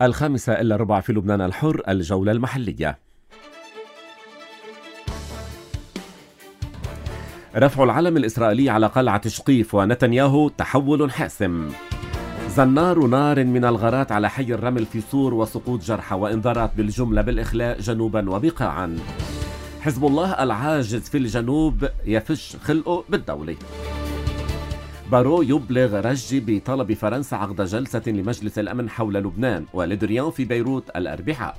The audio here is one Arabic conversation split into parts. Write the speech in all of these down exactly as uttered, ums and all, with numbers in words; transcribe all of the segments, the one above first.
الخامسة إلا ربع في لبنان الحر، الجولة المحلية. رفع العلم الإسرائيلي على قلعة شقيف ونتنياهو تحول حاسم. زنار نار من الغارات على حي الرمل في صور وسقوط جرحى، وإنذارات بالجملة بالإخلاء جنوبا وبقاعا. حزب الله العاجز في الجنوب يفش خلقه بالدولة. بارو يبلغ رجي بطلب فرنسا عقد جلسة لمجلس الأمن حول لبنان، ولدريان في بيروت الأربعاء.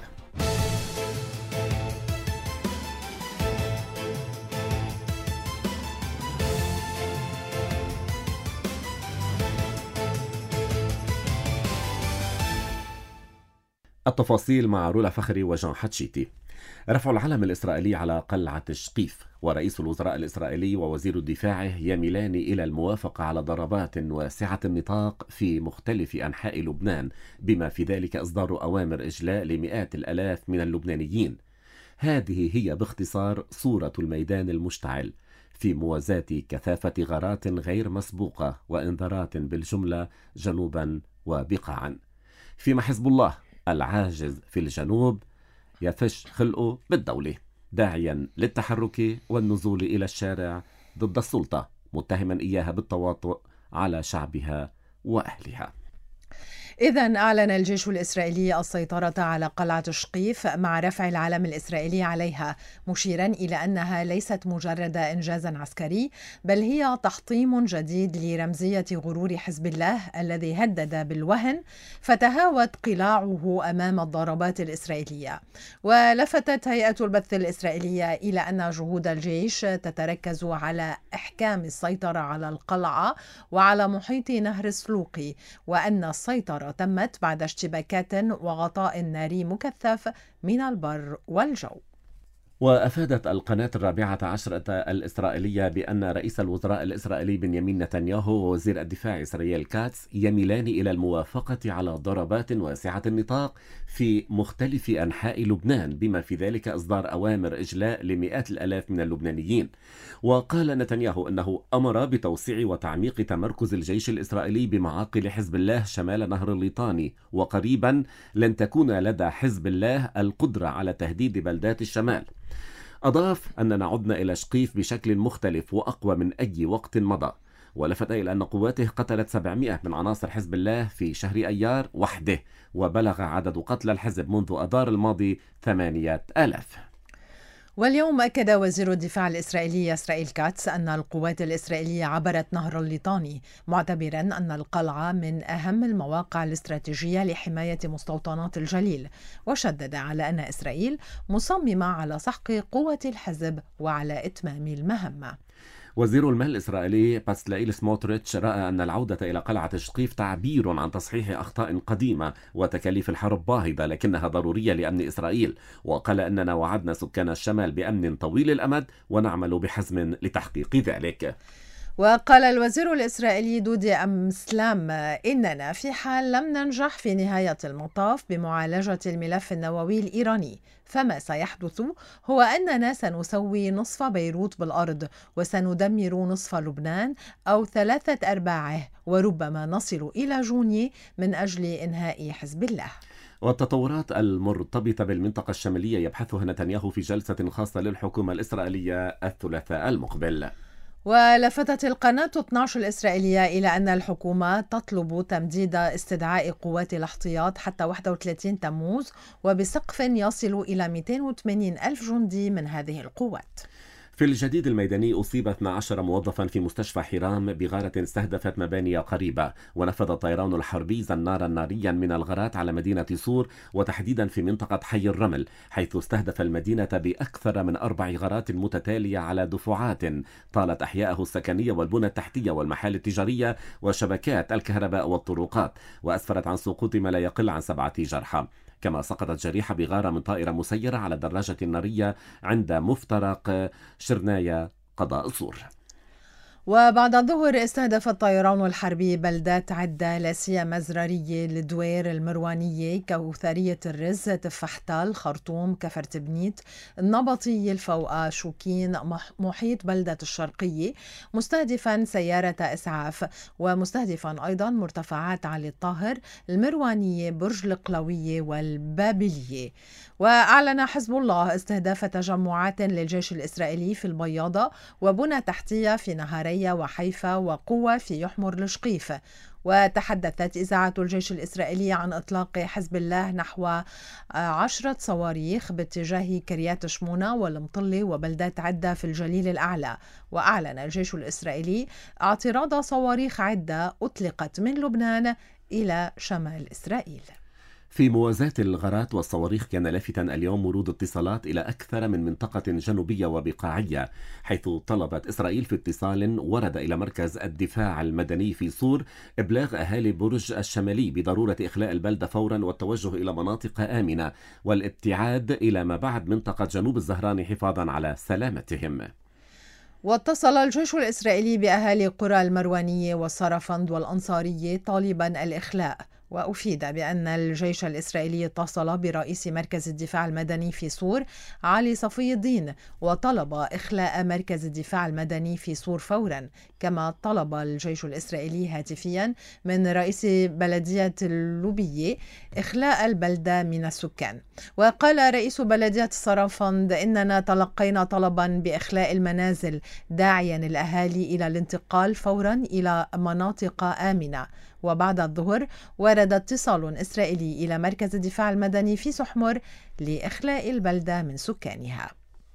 التفاصيل مع رولا فخري وجان حتشيتي. رفع العلم الإسرائيلي على قلعة شقيف، ورئيس الوزراء الإسرائيلي ووزير الدفاع يميلان إلى الموافقة على ضربات واسعة النطاق في مختلف أنحاء لبنان، بما في ذلك إصدار أوامر إجلاء لمئات الآلاف من اللبنانيين. هذه هي باختصار صورة الميدان المشتعل، في موازاة كثافة غارات غير مسبوقة وإنذارات بالجملة جنوبا وبقاعا. فيما حزب الله العاجز في الجنوب يفش خلقه بالدولة، داعيا للتحرك والنزول إلى الشارع ضد السلطة، متهما إياها بالتواطؤ على شعبها وأهلها. إذن أعلن الجيش الإسرائيلي السيطرة على قلعة شقيف مع رفع العلم الإسرائيلي عليها، مشيرا إلى أنها ليست مجرد إنجاز عسكري، بل هي تحطيم جديد لرمزية غرور حزب الله الذي هدد بالوهن، فتهاوت قلاعه أمام الضربات الإسرائيلية. ولفتت هيئة البث الإسرائيلية إلى أن جهود الجيش تتركز على إحكام السيطرة على القلعة وعلى محيط نهر السلوقي، وأن السيطرة تمت بعد اشتباكات وغطاء ناري مكثف من البر والجو. وأفادت القناة الرابعة عشرة الإسرائيلية بأن رئيس الوزراء الإسرائيلي بنيامين نتنياهو ووزير الدفاع إسرائيل كاتس يميلان إلى الموافقة على ضربات واسعة النطاق في مختلف أنحاء لبنان، بما في ذلك إصدار أوامر إجلاء لمئات الآلاف من اللبنانيين. وقال نتنياهو أنه أمر بتوسيع وتعميق تمركز الجيش الإسرائيلي بمعاقل حزب الله شمال نهر الليطاني، وقريبا لن تكون لدى حزب الله القدرة على تهديد بلدات الشمال. أضاف أننا عدنا إلى شقيف بشكل مختلف وأقوى من أي وقت مضى، ولفت إلى أن قواته قتلت سبعمئة من عناصر حزب الله في شهر أيار وحده، وبلغ عدد قتلى الحزب منذ أذار الماضي ثمانية آلاف. واليوم أكد وزير الدفاع الإسرائيلي إسرائيل كاتس أن القوات الإسرائيلية عبرت نهر الليطاني، معتبرا أن القلعة من أهم المواقع الاستراتيجية لحماية مستوطنات الجليل، وشدد على أن إسرائيل مصممة على سحق قوة الحزب وعلى إتمام المهمة. وزير المال الإسرائيلي باسلائيل سموتريتش رأى أن العودة إلى قلعة شقيف تعبير عن تصحيح أخطاء قديمة وتكاليف الحرب باهظة، لكنها ضرورية لأمن إسرائيل. وقال أننا وعدنا سكان الشمال بأمن طويل الأمد ونعمل بحزم لتحقيق ذلك. وقال الوزير الإسرائيلي دودي أمسلام إننا في حال لم ننجح في نهاية المطاف بمعالجة الملف النووي الإيراني، فما سيحدث هو أننا سنسوي نصف بيروت بالأرض وسندمر نصف لبنان أو ثلاثة أرباعه، وربما نصل إلى جوني من أجل إنهاء حزب الله. والتطورات المرتبطة بالمنطقة الشمالية يبحثها نتنياهو في جلسة خاصة للحكومة الإسرائيلية الثلاثاء المقبل. ولفتت القناة اثني عشر الإسرائيلية إلى أن الحكومة تطلب تمديد استدعاء قوات الاحتياط حتى واحد وثلاثين تموز، وبسقف يصل إلى مئتين وثمانين ألف جندي من هذه القوات. في الجديد الميداني أصيب اثنا عشر موظفا في مستشفى حرام بغارة استهدفت مباني قريبة، ونفذ الطيران الحربي زنارا ناريا من الغارات على مدينة صور، وتحديدا في منطقة حي الرمل، حيث استهدف المدينة بأكثر من أربع غارات متتالية على دفعات طالت أحياءه السكنية والبنى التحتية والمحال التجارية وشبكات الكهرباء والطرقات، وأسفرت عن سقوط ما لا يقل عن سبعة جرحى. كما سقطت جريحة بغارة من طائرة مسيرة على الدراجة النارية عند مفترق شرنايا قضاء صور. وبعد الظهر استهدف الطيران الحربي بلدات عدة لا سيما زرارية، الدوير، المروانية، كوثرية الرز، تفحتال، خرطوم، كفر تبنيت، النبطية، الفوقة، شوكين، محيط بلدة الشرقية، مستهدفا سيارة إسعاف، ومستهدفا أيضا مرتفعات علي الطاهر، المروانية، برج القلوية والبابلية. وأعلن حزب الله استهداف تجمعات للجيش الإسرائيلي في البياضة وبنى تحتية في نهارية وحيفا وقوة في يحمر الشقيف. وتحدثت إذاعة الجيش الإسرائيلي عن إطلاق حزب الله نحو عشرة صواريخ باتجاه كريات شمونة والمطلة وبلدات عدة في الجليل الأعلى. وأعلن الجيش الإسرائيلي اعتراض صواريخ عدة أطلقت من لبنان إلى شمال إسرائيل. في موازاة الغارات والصواريخ، كان لافتا اليوم ورود اتصالات إلى أكثر من منطقة جنوبية وبقاعية، حيث طلبت إسرائيل في اتصال ورد إلى مركز الدفاع المدني في صور إبلاغ أهالي برج الشمالي بضرورة إخلاء البلدة فورا والتوجه إلى مناطق آمنة والابتعاد إلى ما بعد منطقة جنوب الزهراني حفاظا على سلامتهم. واتصل الجيش الإسرائيلي بأهالي قرى المروانية والصرفند والأنصارية طالبا الإخلاء. وأفيد بأن الجيش الإسرائيلي اتصل برئيس مركز الدفاع المدني في صور علي صفي الدين وطلب إخلاء مركز الدفاع المدني في صور فورا. كما طلب الجيش الإسرائيلي هاتفيا من رئيس بلدية اللوبية إخلاء البلدة من السكان. وقال رئيس بلدية الصرفند: إننا تلقينا طلبا بإخلاء المنازل، داعيا الأهالي إلى الانتقال فورا إلى مناطق آمنة. وبعد الظهر ورد اتصال إسرائيلي إلى مركز الدفاع المدني في سحمر لإخلاء البلدة من سكانها.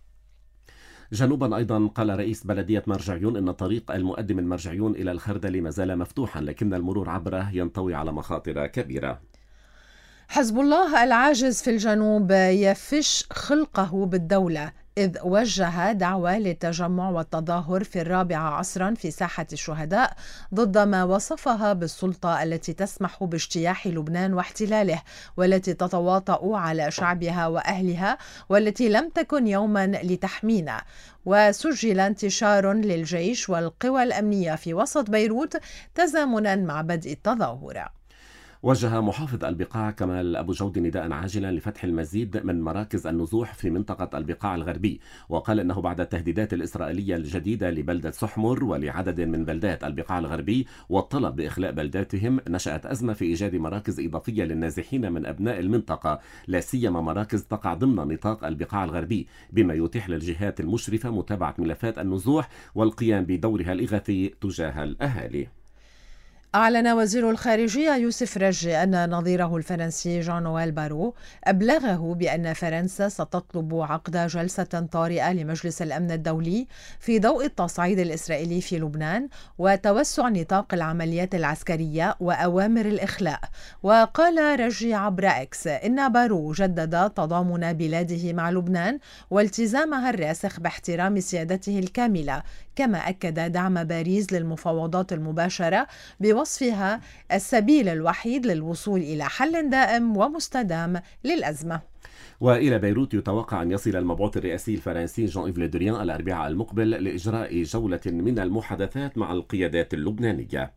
جنوبا أيضا قال رئيس بلدية مرجعيون إن طريق المؤدي من مرجعيون إلى الخردل ما زال مفتوحا، لكن المرور عبره ينطوي على مخاطر كبيرة. حزب الله العاجز في الجنوب يفش خلقه بالدولة، إذ وجه دعوة للتجمع والتظاهر في الرابعة عصرا في ساحة الشهداء ضد ما وصفها بالسلطة التي تسمح باجتياح لبنان واحتلاله، والتي تتواطأ على شعبها وأهلها، والتي لم تكن يوما لتحمينا. وسجل انتشار للجيش والقوى الأمنية في وسط بيروت تزامنا مع بدء التظاهر. وجه محافظ البقاع كمال أبو جود نداء عاجلا لفتح المزيد من مراكز النزوح في منطقة البقاع الغربي، وقال إنه بعد التهديدات الإسرائيلية الجديدة لبلدة سحمر ولعدد من بلدات البقاع الغربي والطلب بإخلاء بلداتهم، نشأت أزمة في إيجاد مراكز إضافية للنازحين من أبناء المنطقة، لا سيما مراكز تقع ضمن نطاق البقاع الغربي، بما يتيح للجهات المشرفة متابعة ملفات النزوح والقيام بدورها الإغاثي تجاه الأهالي. أعلن وزير الخارجية يوسف رجي أن نظيره الفرنسي جان نويل بارو أبلغه بأن فرنسا ستطلب عقد جلسة طارئة لمجلس الأمن الدولي في ضوء التصعيد الإسرائيلي في لبنان وتوسع نطاق العمليات العسكرية وأوامر الإخلاء. وقال رجي عبر إكس إن بارو جدد تضامن بلاده مع لبنان والتزامها الراسخ باحترام سيادته الكاملة، كما أكد دعم باريس للمفاوضات المباشرة بوصفها السبيل الوحيد للوصول إلى حل دائم ومستدام للأزمة. وإلى بيروت يتوقع أن يصل المبعوث الرئاسي الفرنسي جان إيف لدريان الأربعاء المقبل لإجراء جولة من المحادثات مع القيادات اللبنانية.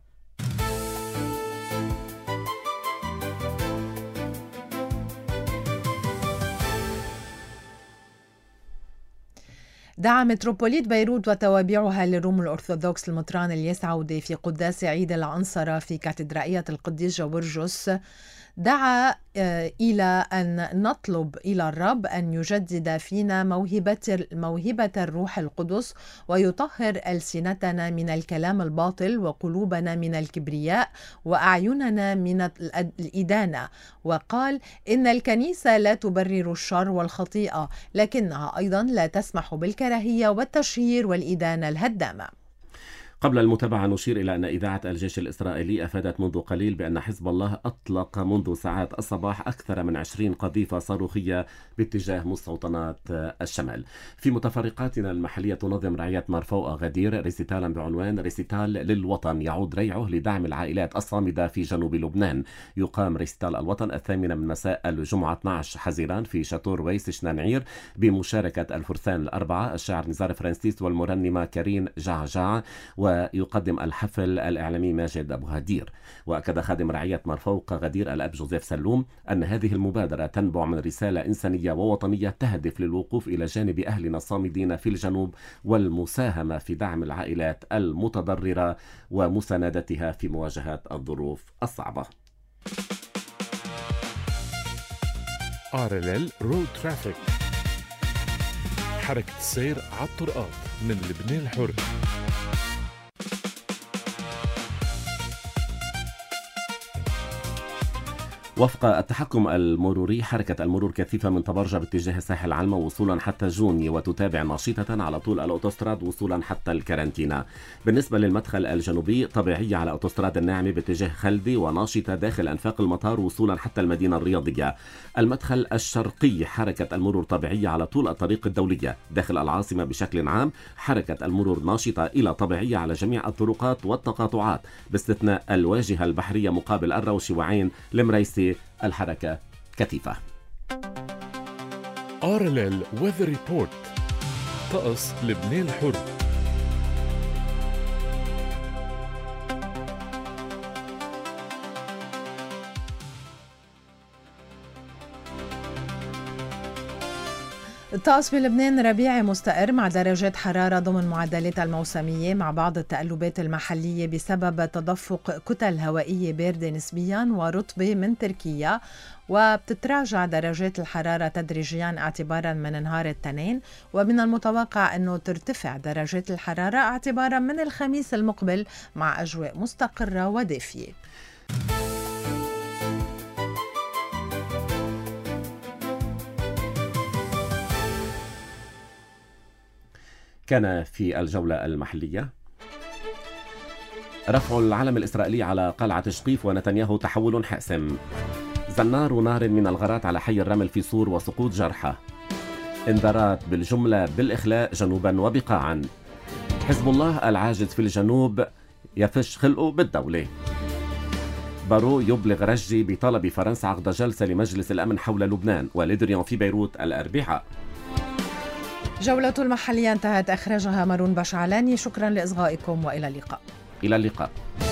دعا متروبوليت بيروت وتوابعها للروم الأرثوذكس المطران اليسعودي في قداس عيد العنصرة في كاتدرائية القديس جورجوس، دعا إلى أن نطلب إلى الرب أن يجدد فينا موهبة موهبة الروح القدس ويطهر ألسنتنا من الكلام الباطل وقلوبنا من الكبرياء وأعيننا من الإدانة. وقال إن الكنيسة لا تبرر الشر والخطيئة، لكنها أيضا لا تسمح بالكراهية والتشهير والإدانة الهدامة. قبل المتابعة نشير إلى أن إذاعة الجيش الإسرائيلي أفادت منذ قليل بأن حزب الله أطلق منذ ساعات الصباح أكثر من عشرين قذيفة صاروخية باتجاه مستوطنات الشمال. في متفرقاتنا المحلية تنظم رعاية مرفوقة غدير ريسيتالا بعنوان ريسيتال للوطن يعود ريعه لدعم العائلات الصامدة في جنوب لبنان. يقام ريسيتال الوطن الثامنة من مساء الجمعة اثني عشر حزيران في شاتور ويس شنانعير بمشاركة الفرسان الأربعة الشاعر نزار فرانسيس والمرنمة كارين جعجع و ويقدم الحفل الإعلامي ماجد أبو هدير. وأكد خادم رعية مرفوق غدير الأب جوزيف سلوم أن هذه المبادرة تنبع من رسالة إنسانية ووطنية تهدف للوقوف إلى جانب أهلنا الصامدين في الجنوب والمساهمة في دعم العائلات المتضررة ومساندتها في مواجهة الظروف الصعبة. آر إل إل رود ترافيك، حركة السير على الطرقات من لبنان الحر. وفق التحكم المروري، حركة المرور كثيفة من طبرجة باتجاه الساحل علمة وصولا حتى جوني، وتتابع نشيطة على طول الأوتوستراد وصولا حتى الكارنتينا. بالنسبة للمدخل الجنوبي، طبيعية على أوتوستراد الناعمة باتجاه خلدي، وناشطة داخل أنفاق المطار وصولا حتى المدينة الرياضية. المدخل الشرقي، حركة المرور طبيعية على طول الطريق الدولية داخل العاصمة بشكل عام. حركة المرور ناشطة إلى طبيعية على جميع الطرقات والتقاطعات باستثناء الواجهة البحرية مقابل الروشي وعين المريسي، الحركة كثيفة. آر إل إل Weather Report، طقس لبنان الحر. الطقس بلبنان ربيعي مستقر مع درجات حرارة ضمن معدلات الموسمية، مع بعض التقلبات المحلية بسبب تدفق كتل هوائية باردة نسبيا ورطبة من تركيا. وبتتراجع درجات الحرارة تدريجيا اعتبارا من نهار الاثنين، ومن المتوقع أنه ترتفع درجات الحرارة اعتبارا من الخميس المقبل مع أجواء مستقرة ودافية. كان في الجولة المحلية: رفع العلم الإسرائيلي على قلعة شقيف ونتنياهو تحول حاسم. زنار نار من الغارات على حي الرمل في صور وسقوط جرحى. انذارات بالجملة بالإخلاء جنوبا وبقاعا. حزب الله العاجز في الجنوب يفش خلقه بالدولة. بارو يبلغ رجي بطلب فرنسا عقد جلسة لمجلس الأمن حول لبنان. وليدريان في بيروت الأربعاء. جولة المحلية انتهت، أخرجها مارون بشعلاني. شكرا لإصغائكم وإلى اللقاء. إلى اللقاء.